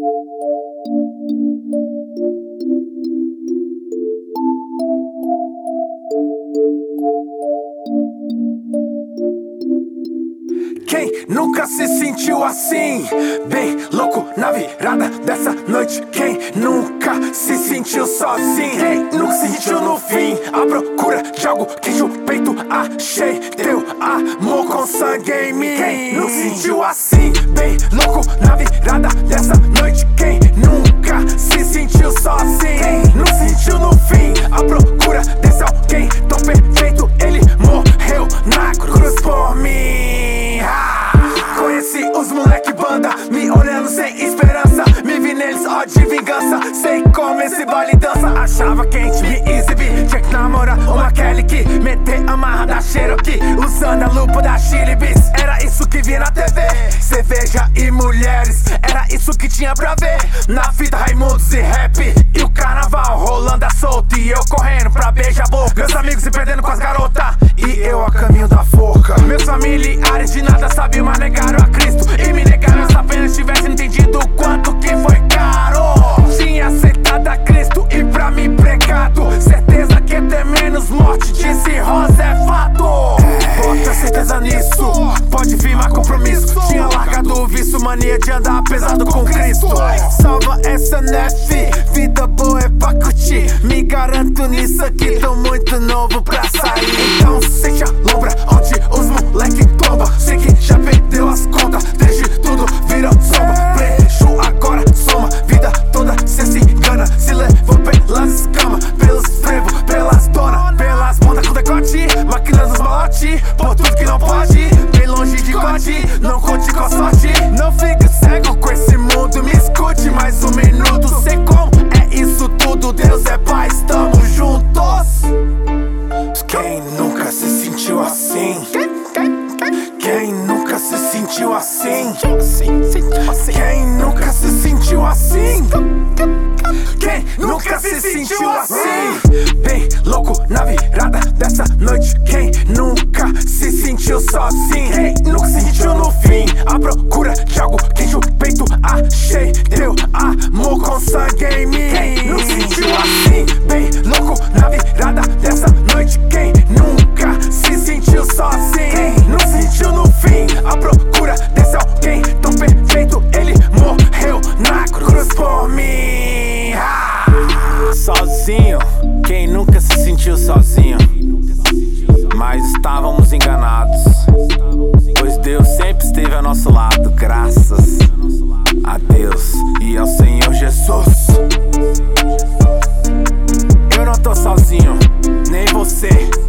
Quem nunca se sentiu assim? Bem louco na virada dessa noite. Quem nunca se sentiu sozinho? Quem nunca se sentiu no fim à procura de algo que o peito achei? Teu amor com sangue em mim. Quem nunca se sentiu assim? Bem louco na virada dessa noite. Quem nunca se sentiu sozinho? Quem nunca se sentiu no fim à procura desse alguém tão perfeito? Ele morreu na cruz por mim. Conheci os moleque banda, me olhando sem esperança. Me vi neles, ó de vingança. Sei como esse baile dança. Achava quente, me exibir. Tinha que namorar uma Kelly que meter a marra da Cherokee, usando a lupa da Chili Beats. Era isso que via na TV, cerveja e mulheres. Era isso que tinha pra ver na fita Raimundos e rap. E o carnaval rolando a solto e eu correndo pra beijar a boca. Meus amigos se perdendo com as garotas e eu a caminho da forca. Meus familiares de nada sabiam, mas negaram a Cristo e me negaram se apenas tivesse entendido o quanto que foi caro. Tinha aceitado a Cristo e pra mim pregado. Certeza que ter menos morte de cirrose é fato. Bota certeza nisso, pode firmar compromisso. Tinha largado o vício, mania de andar pesado com Cristo. Salva essa nef, vida boa é pra curtir. Me garanto nisso aqui, tô muito novo pra sair. Então sente a lombra onde os moleque tomba. Sei que já perdeu as contas, desde tudo virou sombra. Preju agora soma, vida toda cê se engana. Se levou pelas escamas, pelos frevos, pelas donas, pelas bundas com decote, maquinando os malote, por tudo que não pode, bem longe de God, não conte com a sorte. Não fique cego com esse mundo, me escute mais um minuto. Sei como é isso tudo, Deus é pai, estamos juntos. Quem nunca se sentiu assim? Quem nunca se sentiu assim? Quem nunca se sentiu assim? Quem nunca se sentiu assim? Bem louco na virada dessa noite. Quem nunca se sentiu sozinho? Quem nunca se sentiu no fim à procura de algo que o peito achei? Teu amor com sangue em mim. Quem nunca se sentiu assim? Bem louco na virada dessa noite. Quem nunca se sentiu sozinho? Quem nunca se sentiu no fim à procura desse alguém tão perfeito? Ele morreu na cruz por mim. Sozinho, quem nunca se sentiu sozinho? Mas estávamos enganados, pois Deus sempre esteve ao nosso lado. Graças a Deus e ao Senhor Jesus. Eu não tô sozinho, nem você.